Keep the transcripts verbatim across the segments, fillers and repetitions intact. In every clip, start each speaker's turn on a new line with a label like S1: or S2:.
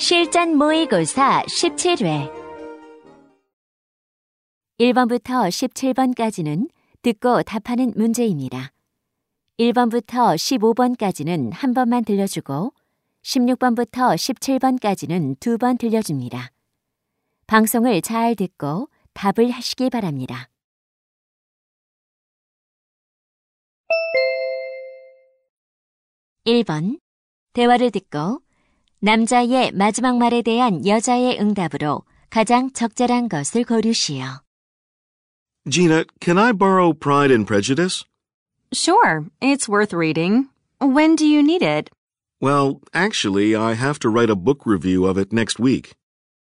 S1: 실전 모의고사 십칠 회 일 번부터 십칠 번까지는 듣고 답하는 문제입니다. 일 번부터 십오 번까지는 한 번만 들려주고 십육 번부터 십칠 번까지는 두 번 들려줍니다. 방송을 잘 듣고 답을 하시기 바랍니다. 일 번. 대화를 듣고 남자의 마지막 말에 대한 여자의 응답으로 가장 적절한 것을 고르시오.
S2: Gina, can I borrow Pride and Prejudice?
S3: Sure, it's worth reading. When do you need it?
S2: Well, actually, I have to write a book review of it next week.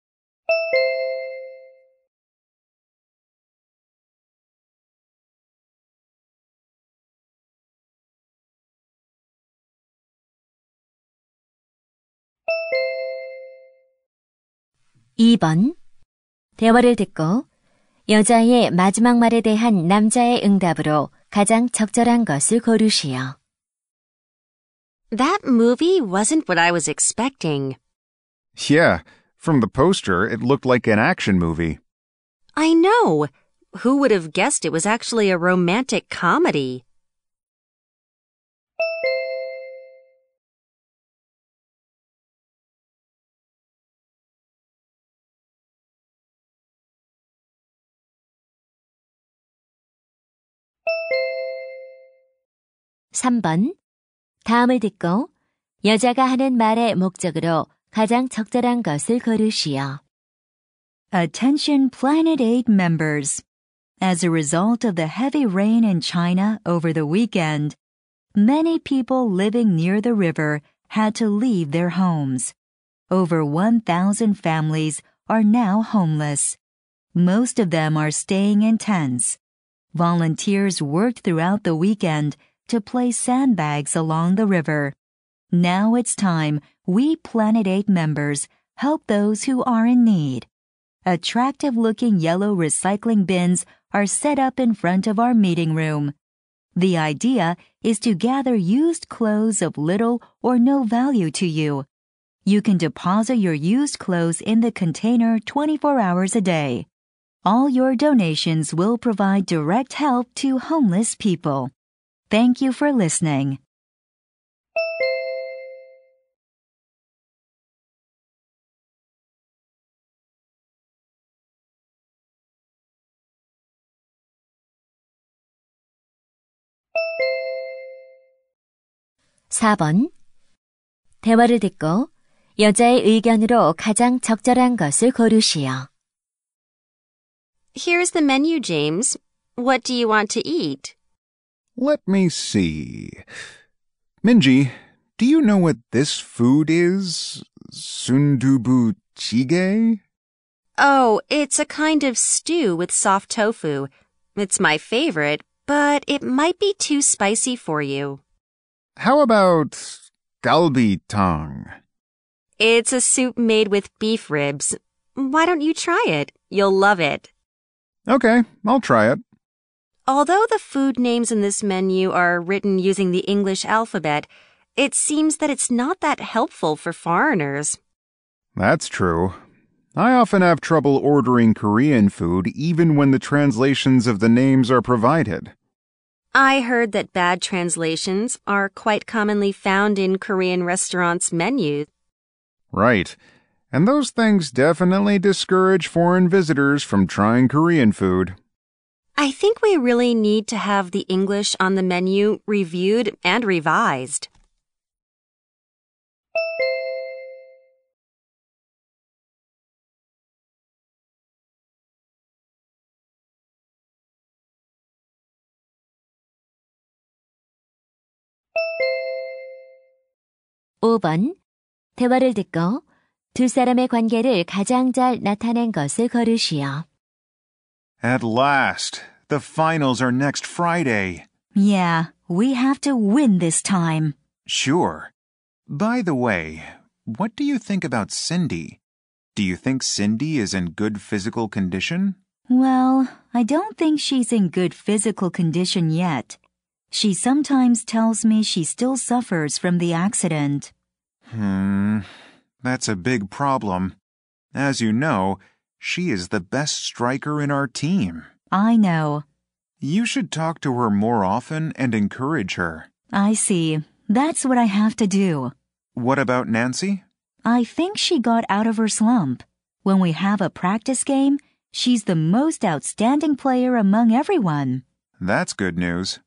S1: 이 번. 대화를 듣고 여자의 마지막 말에 대한 남자의 응답으로 가장 적절한 것을 고르시오.
S3: That movie wasn't what I was expecting.
S4: Yeah, from the poster, it looked like an action movie.
S3: I know. Who would have guessed it was actually a romantic comedy?
S1: 삼 번. 다음을 듣고 여자가 하는 말의 목적으로 가장 적절한 것을 고르시오.
S5: Attention Planet eight members. As a result of the heavy rain in China over the weekend, many people living near the river had to leave their homes. Over one thousand families are now homeless. Most of them are staying in tents. Volunteers worked throughout the weekend to place sandbags along the river. Now it's time we Planet eight members help those who are in need. Attractive-looking yellow recycling bins are set up in front of our meeting room. The idea is to gather used clothes of little or no value to you. You can deposit your used clothes in the container twenty-four hours a day. All your donations will provide direct help to homeless people. Thank you for listening.
S1: 사 번. 대화를 듣고 여자의 의견으로 가장 적절한 것을 고르시오.
S3: Here's the menu, James. What do you want to eat?
S4: Let me see. Minji, do you know what this food is? Sundubu jjigae?
S3: Oh, it's a kind of stew with soft tofu. It's my favorite, but it might be too spicy for you.
S4: How about galbi-tang?
S3: It's a soup made with beef ribs. Why don't you try it? You'll love it.
S4: Okay, I'll try it.
S3: Although the food names in this menu are written using the English alphabet, it seems that it's not that helpful for foreigners.
S4: That's true. I often have trouble ordering Korean food even when the translations of the names are provided.
S3: I heard that bad translations are quite commonly found in Korean restaurants' menus.
S4: Right. And those things definitely discourage foreign visitors from trying Korean food.
S3: I think we really need to have the English on the menu reviewed and revised.
S1: 오 번. 대화를 듣고 두 사람의 관계를 가장 잘 나타낸 것을 고르시오.
S4: At last, the finals are next Friday.
S5: Yeah, we have to win this time.
S4: Sure. By the way, what do you think about Cindy? Do you think Cindy is in good physical condition?
S5: Well, I don't think she's in good physical condition yet. She sometimes tells me she still suffers from the accident.
S4: Hmm. That's a big problem. As you know, she is the best striker in our team.
S5: I know.
S4: You should talk to her more often and encourage her.
S5: I see. That's what I have to do.
S4: What about Nancy?
S5: I think she got out of her slump. When we have a practice game, she's the most outstanding player among everyone.
S4: That's good news.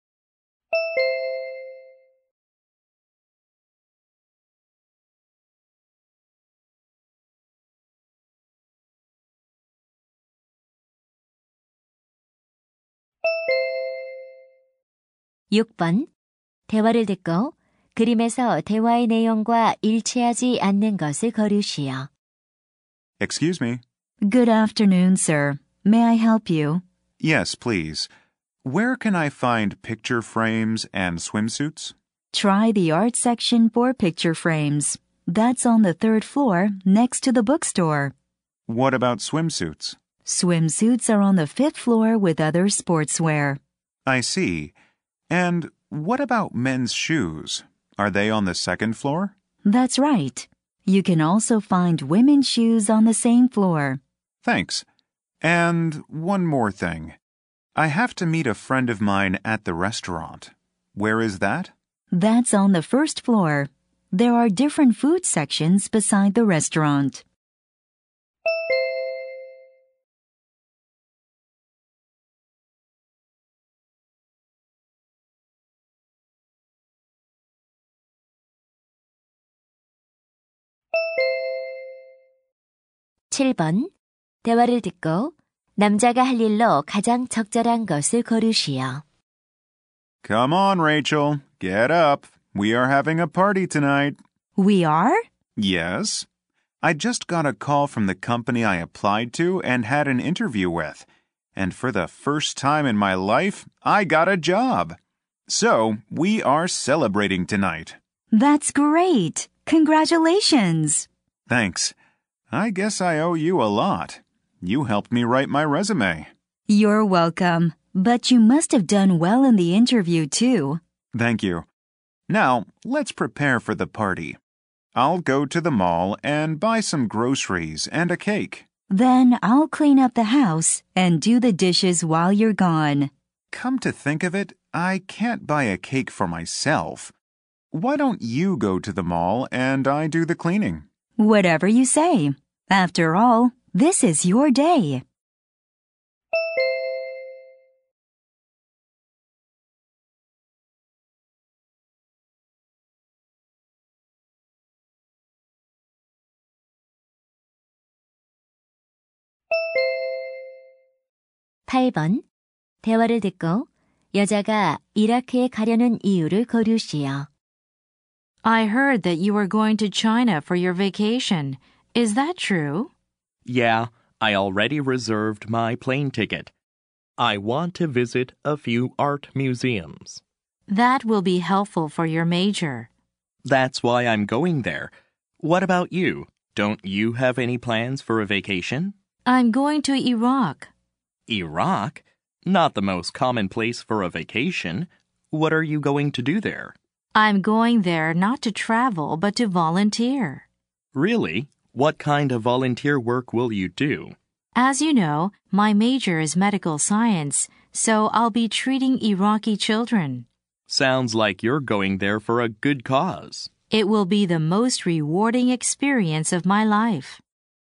S1: 육 번. 대화를 듣고 그림에서 대화의 내용과 일치하지 않는 것을 거르시오.
S4: Excuse me.
S5: Good afternoon, sir. May I help you?
S4: Yes, please. Where can I find picture frames and swimsuits?
S5: Try the art section for picture frames. That's on the third floor next to the bookstore.
S4: What about swimsuits?
S5: Swimsuits are on the fifth floor with other sportswear.
S4: I see. And what about men's shoes? Are they on the second floor?
S5: That's right. You can also find women's shoes on the same floor.
S4: Thanks. And one more thing. I have to meet a friend of mine at the restaurant. Where is that?
S5: That's on the first floor. There are different food sections beside the restaurant.
S1: 칠 번. 대화를 듣고 남자가 할 일로 가장 적절한 것을 고르시오.
S4: Come on, Rachel. Get up. We are having a party tonight.
S5: We are?
S4: Yes. I just got a call from the company I applied to and had an interview with. And for the first time in my life, I got a job. So, we are celebrating tonight.
S5: That's great. Congratulations.
S4: Thanks. I guess I owe you a lot. You helped me write my resume.
S5: You're welcome. But you must have done well in the interview, too.
S4: Thank you. Now, let's prepare for the party. I'll go to the mall and buy some groceries and a cake.
S5: Then I'll clean up the house and do the dishes while you're gone.
S4: Come to think of it, I can't buy a cake for myself. Why don't you go to the mall and I do the cleaning?
S5: Whatever you say. After all, this is your day.
S1: 팔 번. 대화를 듣고 여자가 이라크에 가려는 이유를 고르시오.
S6: I heard that you were going to China for your vacation. Is that true?
S7: Yeah, I already reserved my plane ticket. I want to visit a few art museums.
S6: That will be helpful for your major.
S7: That's why I'm going there. What about you? Don't you have any plans for a vacation?
S6: I'm going to Iraq.
S7: Iraq? Not the most common place for a vacation. What are you going to do there?
S6: I'm going there not to travel, but to volunteer.
S7: Really? What kind of volunteer work will you do?
S6: As you know, my major is medical science, so I'll be treating Iraqi children.
S7: Sounds like you're going there for a good cause.
S6: It will be the most rewarding experience of my life.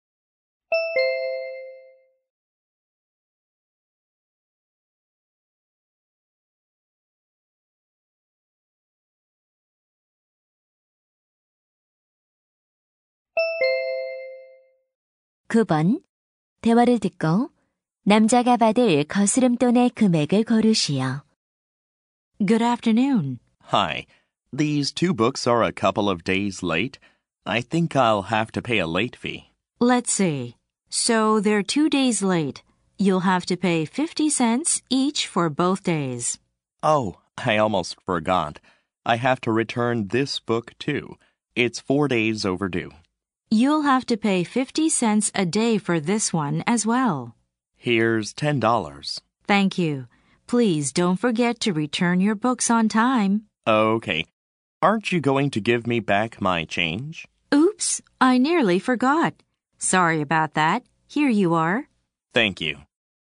S1: 구 번. 대화를 듣고 남자가 받을 거스름돈의 금액을 고르시오.
S6: Good afternoon.
S7: Hi. These two books are a couple of days late. I think I'll have to pay a late fee.
S6: Let's see. So they're two days late. You'll have to pay fifty cents each for both days.
S7: Oh, I almost forgot. I have to return this book too. It's four days overdue.
S6: You'll have to pay fifty cents a day for this one as well.
S7: Here's ten dollars.
S6: Thank you. Please don't forget to return your books on time.
S7: Okay. Aren't you going to give me back my change?
S6: Oops. Oops, I nearly forgot. Sorry about that. Here you are.
S7: Thank you.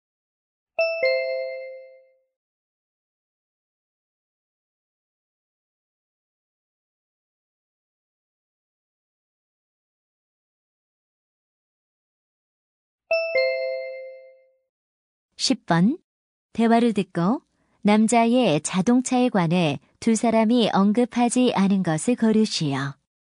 S1: 십 번. 대화를 듣고 남자의 자동차에 관해 두 사람이 언급하지 않은 것을 고르시오.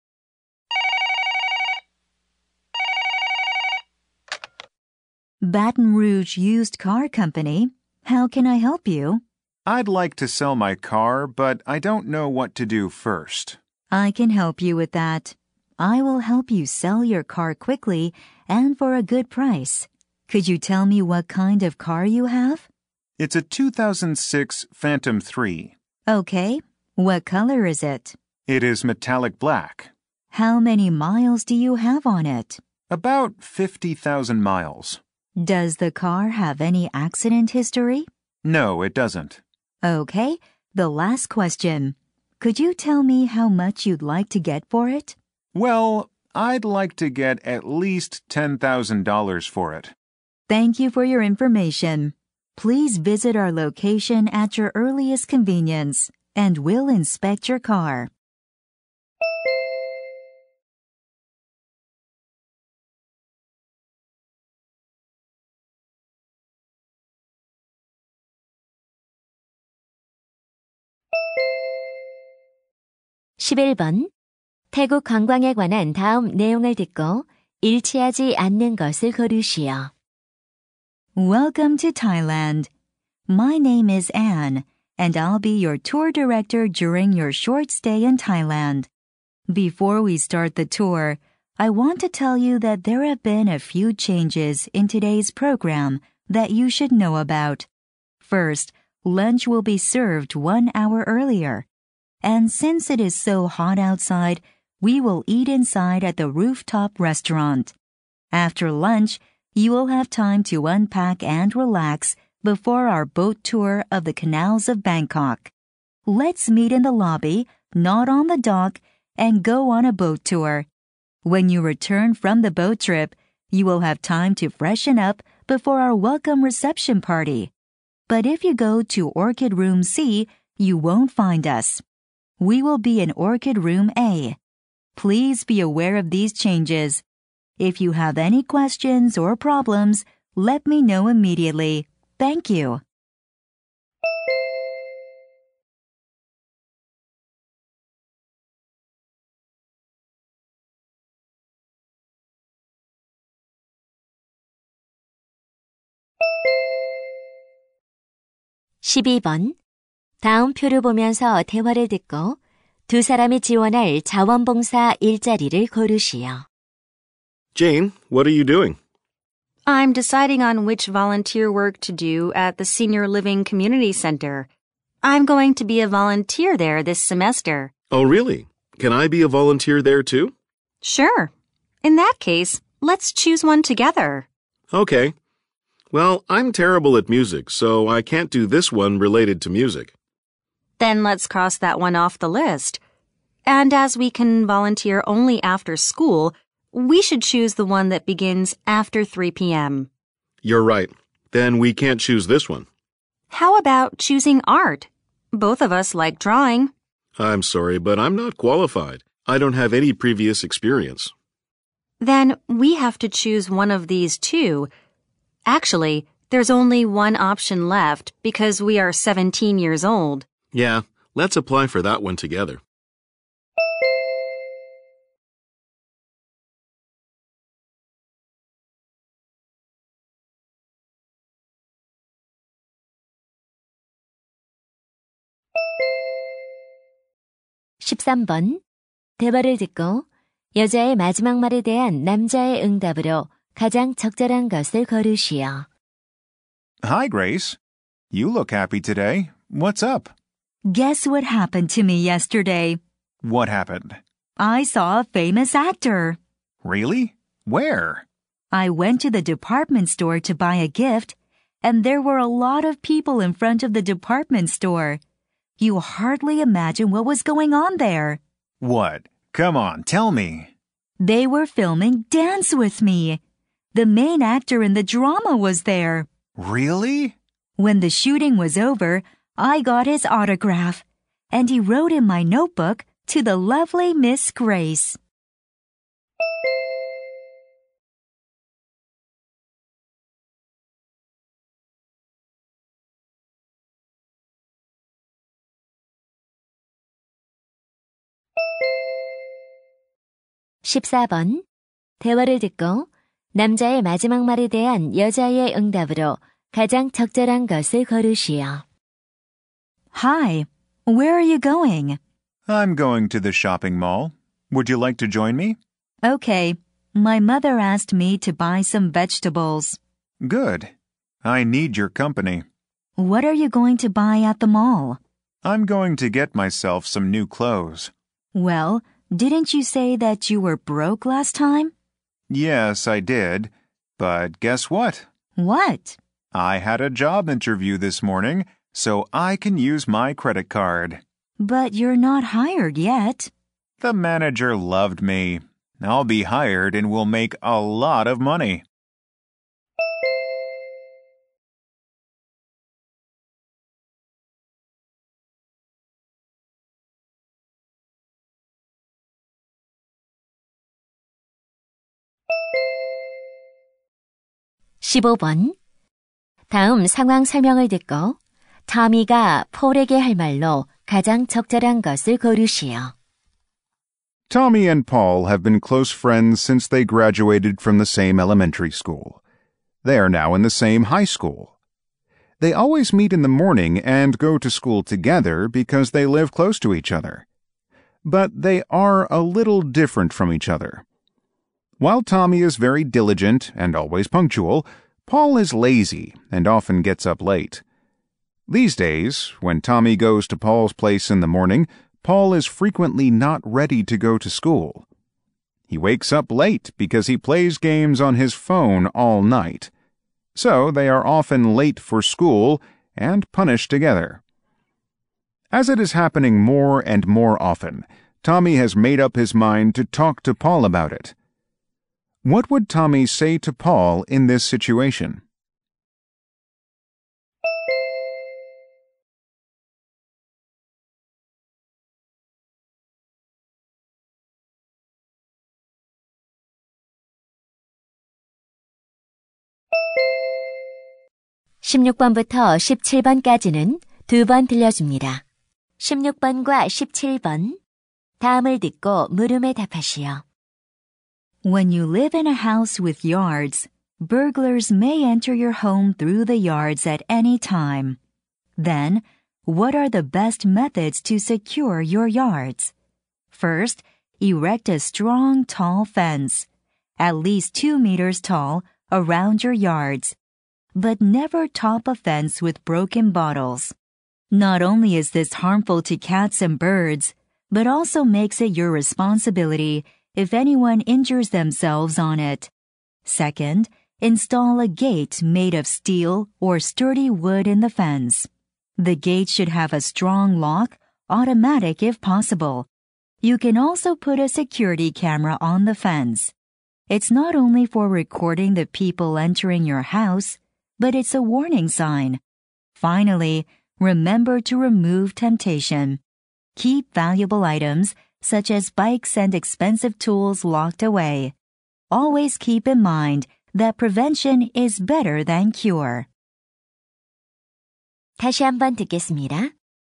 S5: Baton Rouge Used Car Company. How can I help you?
S4: I'd like to sell my car, but I don't know what to do first.
S5: I can help you with that. I will help you sell your car quickly and for a good price. Could you tell me what kind of car you have?
S4: It's a two thousand six Phantom three.
S5: Okay. What color is it?
S4: It is metallic black.
S5: How many miles do you have on it?
S4: About fifty thousand miles.
S5: Does the car have any accident history?
S4: No, it doesn't.
S5: Okay. The last question. Could you tell me how much you'd like to get for it?
S4: Well, I'd like to get at least ten thousand dollars for it.
S5: Thank you for your information. Please visit our location at your earliest convenience, and we'll inspect your car.
S1: 십일 번. 태국 관광에 관한 다음 내용을 듣고 일치하지 않는 것을 고르시오.
S5: Welcome to Thailand. My name is Anne, and I'll be your tour director during your short stay in Thailand. Before we start the tour, I want to tell you that there have been a few changes in today's program that you should know about. First, lunch will be served one hour earlier. And since it is so hot outside, we will eat inside at the rooftop restaurant. After lunch, you will have time to unpack and relax before our boat tour of the canals of Bangkok. Let's meet in the lobby, not on the dock, and go on a boat tour. When you return from the boat trip, you will have time to freshen up before our welcome reception party. But if you go to Orchid Room C, you won't find us. We will be in Orchid Room A. Please be aware of these changes. If you have any questions or problems, let me know immediately. Thank you.
S1: 십이 번. 다음 표를 보면서 대화를 듣고 두 사람이 지원할 자원봉사 일자리를 고르시오.
S2: Jane, what are you doing?
S3: I'm deciding on which volunteer work to do at the Senior Living Community Center. I'm going to be a volunteer there this semester.
S2: Oh, really? Can I be a volunteer there too?
S3: Sure. In that case, let's choose one together.
S2: Okay. Well, I'm terrible at music, so I can't do this one related to music.
S3: Then let's cross that one off the list. And as we can volunteer only after school, we should choose the one that begins after three p.m.
S2: You're right. Then we can't choose this one.
S3: How about choosing art? Both of us like drawing.
S2: I'm sorry, but I'm not qualified. I don't have any previous experience.
S3: Then we have to choose one of these two. Actually, there's only one option left because we are seventeen years old.
S2: Yeah, let's apply for that one together.
S1: 십삼 번. 대화를 듣고 여자의 마지막 말에 대한 남자의 응답으로 가장 적절한 것을 고르시오.
S4: Hi, Grace. You look happy today. What's up?
S5: Guess what happened to me yesterday?
S4: What happened?
S5: I saw a famous actor.
S4: Really? Where?
S5: I went to the department store to buy a gift, and there were a lot of people in front of the department store. You hardly imagine what was going on there.
S4: What? Come on, tell me.
S5: They were filming Dance With Me. The main actor in the drama was there.
S4: Really?
S5: When the shooting was over, I got his autograph, and he wrote in my notebook, "To the lovely Miss Grace."
S1: 십사 번. 대화를 듣고 남자의 마지막 말에 대한 여자의 응답으로 가장 적절한 것을 고르시오.
S5: Hi, where are you going?
S4: I'm going to the shopping mall. Would you like to join me?
S5: Okay, my mother asked me to buy some vegetables.
S4: Good. I need your company.
S5: What are you going to buy at the mall?
S4: I'm going to get myself some new clothes.
S5: Well, didn't you say that you were broke last time?
S4: Yes, I did. But guess what?
S5: What?
S4: I had a job interview this morning, so I can use my credit card.
S5: But you're not hired yet.
S4: The manager loved me. I'll be hired and will make a lot of money.
S1: 십오 번. 다음 상황 설명을 듣고 터미가 폴에게 할 말로 가장 적절한 것을 고르시오.
S2: Tommy and Paul have been close friends since they graduated from the same elementary school. They are now in the same high school. They always meet in the morning and go to school together because they live close to each other. But they are a little different from each other. While Tommy is very diligent and always punctual, Paul is lazy and often gets up late. These days, when Tommy goes to Paul's place in the morning, Paul is frequently not ready to go to school. He wakes up late because he plays games on his phone all night. So they are often late for school and punished together. As it is happening more and more often, Tommy has made up his mind to talk to Paul about it. What would Tommy say to Paul in this situation?
S1: 십육 번부터 십칠 번까지는 두 번 들려줍니다. 십육 번과 십칠 번. 다음을 듣고 물음에 답하시오.
S5: When you live in a house with yards, burglars may enter your home through the yards at any time. Then, what are the best methods to secure your yards? First, erect a strong, tall fence, at least two meters tall, around your yards. But never top a fence with broken bottles. Not only is this harmful to cats and birds, but also makes it your responsibility if anyone injures themselves on it. Second, install a gate made of steel or sturdy wood in the fence. The gate should have a strong lock, automatic if possible. You can also put a security camera on the fence. It's not only for recording the people entering your house, but it's a warning sign. Finally, remember to remove temptation. Keep valuable items, such as bikes and expensive tools, locked away. Always keep in mind that prevention is better than cure.
S1: 다시 한번 듣겠습니다.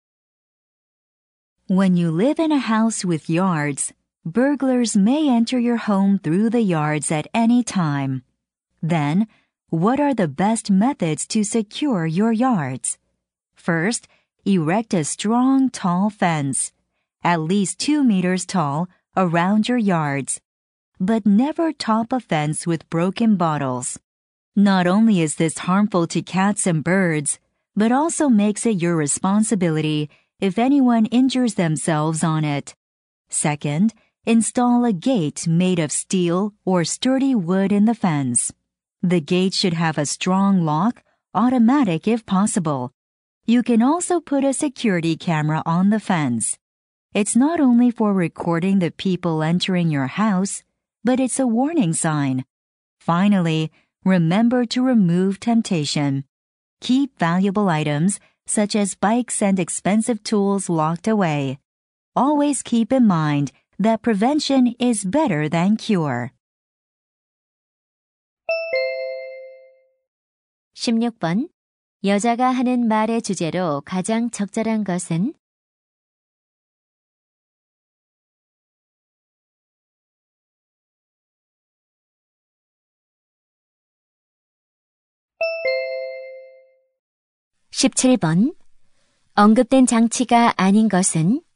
S5: When you live in a house with yards, burglars may enter your home through the yards at any time. Then, what are the best methods to secure your yards? First, erect a strong, tall fence, at least two meters tall, around your yards. But never top a fence with broken bottles. Not only is this harmful to cats and birds, but also makes it your responsibility if anyone injures themselves on it. Second, install a gate made of steel or sturdy wood in the fence. The gate should have a strong lock, automatic if possible. You can also put a security camera on the fence. It's not only for recording the people entering your house, but it's a warning sign. Finally, remember to remove temptation. Keep valuable items, such as bikes and expensive tools, locked away. Always keep in mind that prevention is better than cure.
S1: 십육 번. 여자가 하는 말의 주제로 가장 적절한 것은? 십칠 번. 언급된 장치가 아닌 것은?